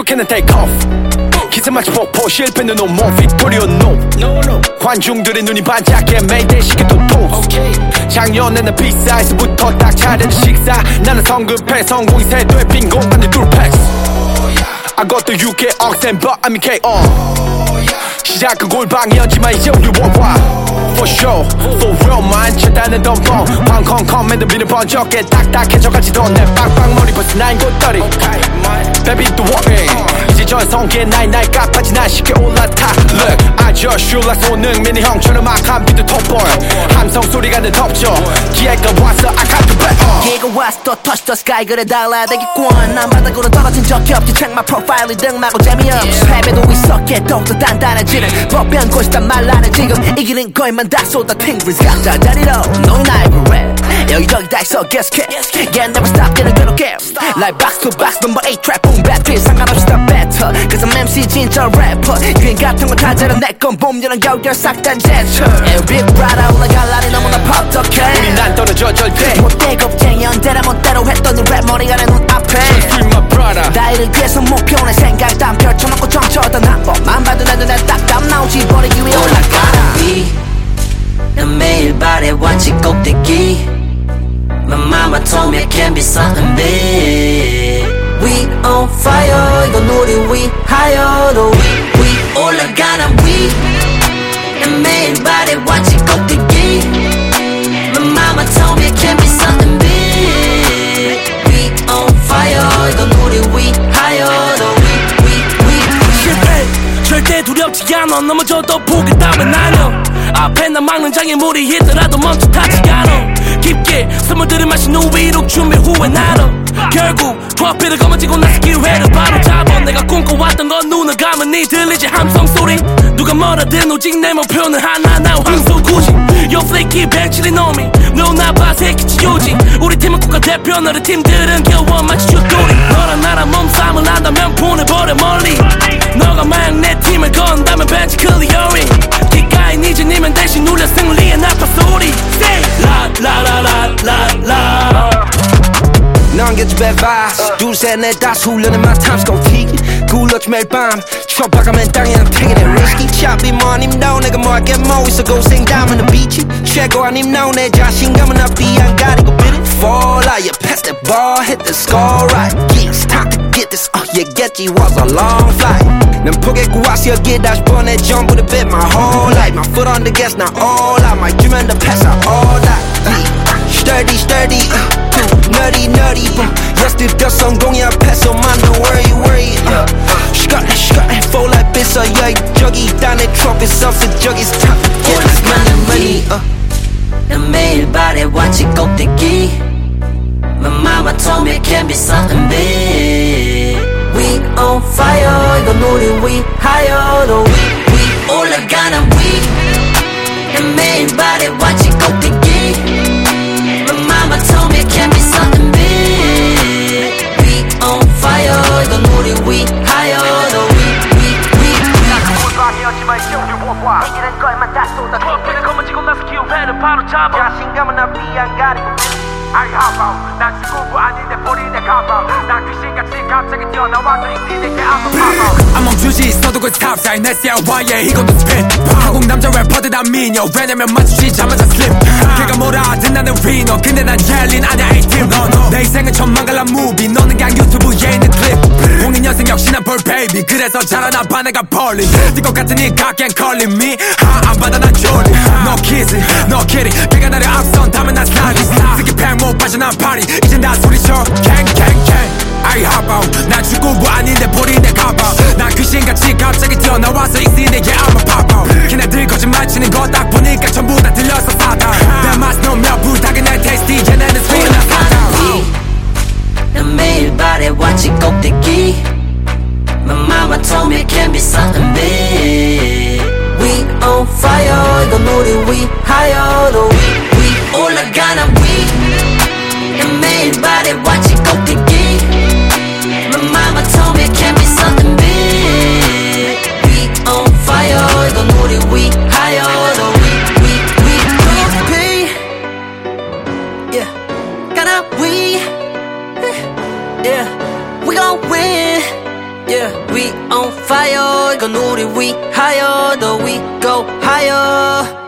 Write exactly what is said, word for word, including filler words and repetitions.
이렇게는 take off 기세 마치 폭포 실패는 no more victory no no no 관중들의 눈이 반짝해 Mayday 시계도 toast okay. 작년에는 비사이즈부터 딱 차려진 식사 나는 성급해 성공이 세도에 빈 공간을 둘 팩스 I got the 유 케이 accent but I'm K O 시작은 골방이었지만 이제 우리 worldwide For sure, for real man 최단의 덤벙 펑컹컹 맨들비는 번쩍해 딱딱해져가지도 내 빵빵머리 벌써 나인 곳더리 Baby the warring 이제 전성기에 나이 나이 깝하지 난 쉽게 올라타 Look, I just shoot like 손흥민이 형처럼 막한 비트 톱볼 함성 소리가 늘 덮쳐 기회가 왔어 I got the back 기회가 왔어 또 touch the sky 그래 달라대기권 난 바닥으로 떨어진 적이 없지 check my profile 등마고 재미없어 패배도 있었게 더욱더 단단해지는 법변 곳이단 말 나는 지금 이기는 거에만 다 쏟아 tingles 각자 자리로 너희 나의 그래 여기저기 다 있어 계속해 Yeah never stop getting 그렇게 Like box to box number eight trap boom bap 뒤 상관없이 다 better Cause I'm 엠씨 진짜 래퍼 유행 같은 건 다 잘해 내건 봄 여름 겨울 싹 다 제철 Every brother 올라갈 날이 너무나 퍽퍽해 우린 안 떨어져 절대 못돼 겁쟁이 언제나 멋대로 했던 이 랩 머리가 내 눈앞에 Free my brother 나이를 위해서 목표는 생각 다 펼쳐놓고 정쳐던 한 번만 봐도 내 눈에 딱딱 나오지 버리기 위해 올라가라 난 매일 바래 완치 꼭대기 My mama told me I can be something big We on fire 이건 우리 위하여도 We, we 올라가는 we 난 매일 바래 완치 꼭대기 My mama told me I can be something big We on fire 이건 우리 위하여도 We, we, we 실패 절대 두렵지 않아 넘어져도 보겠다면 나는 앞에 나 막는 장애물이 있더라도 멈춰타지 않아 깊게 스며들은 마신 후 위로 준비 후에 나는 결국 트로피를 거머쥐고 나서 기회를 바로 잡아 내가 꿈꿔왔던 건 눈을 감으니 들리지 함성 소리 누가 뭐라든 오직 내 목표는 하나 나 황소 구십 Yo flaky 벤치리 놈이 너나 봐 새끼 치우지 우리 팀은 국가대표 너의 팀들은 겨워 마치 슛돌이 너랑 나랑 몸싸움을 한다면 보내버려 멀리 너가 만약 내 팀을 건다면 벤치 클리어링 귓가에 니즈니면 대신 울려 승리의 나파 소리 Say 라라라라라라 넌 get your bad vibes 둘셋넷 다섯 훈련은 my time's gon' tick 굴렀지 매일 밤 추억박아맨 땅에 I'm taking it risky 차비 뭐 아님도 내가 뭐 할게 뭐 있어 고생 담은 비치 최고 아님도 내 자신감은 앞뒤 안 가리고 beat it fall out yeah pass that ball hit the score right yeah it's time to get this uh yeah get you was a long flight 난 포기했고 왔어 여기에 다시 보내 전부 다 bet my whole life my foot on the gas not all out my dream and the pass out all that yeah sturdy sturdy uh Nutty, nutty, boom. Yesterday, 성공이 앞에서 man, don't worry, worry. Uh, shot, shot, fall like this, uh, yeah. 저기 있다 내 trophies 없어 저기 it's time to get this money, money. Uh. 난 매일 바래 완치 꼭대기. My mama told me I can be something big. We on fire, 이건 우리 위하여도 we, we 올라가는 we. 난 매일 바래 완치 꼭대기. Mama told me it can be something big. We on fire, 이건 우리 위하여도 we, we, we, we. 골방이었지만 이제 우리 worldwide 이기는 거에만 다 쏟아 트로피를 거머쥐고 나서 기회를 바로 잡아 자신감은 앞뒤 안 가리고 I hop out 난 친구도 아닌데 버리네 가봐 난 귀신같이 갑자기 뛰어나와서 익히는 게 I'm a pop out 안 멈추지 있어도 그 탑사이 내 셀와의 이것도 스핀 한국 남자 래퍼들 다 미녀 왜냐면 맞추시자마자 슬립 걔가 뭐라 하든 나는 위너 근데 난 옐린 아냐 에이팀 내 인생은 천만 갈라 무비 너는 그냥 유튜브에 있는 클립 공인 연생 역시나 볼 베이비 그래서 자라나 봐 내가 벌린 뛸것 같으니 God can't call it me 하안 받아 난 졸리 No kissing, no kidding 걔가 나를 앞선 다면 난 슬라이딩 특히 팩 못 빠져난 파리 이젠 다 소리쳐 갱 갱 갱 I hop out 난 축구부 아닌데 버리네 가봐 난 귀신같이 갑자기 튀어나와서 익히는 게 I'm a pop out 걔네들 거짓말 치는 거 딱 보니까 전부 다 들려서 사다 내 맛은 너몇 부탁은 날 테스티 쟤네는 스윙은 나 사다 난 매일 바래 완치 꼭대기. My mama told me it can be something big. We on fire, 이건 우리 위하여도 we, we 올라가는 we. 난 매일 바래 완치 꼭대기. My mama told me it can be something big. We on fire, 이건 우리 위하여도 we, we, we, we. Yeah, gonna we Yeah, we gon' win Yeah, we on fire. 이건 우리 위하여. 더 we go higher.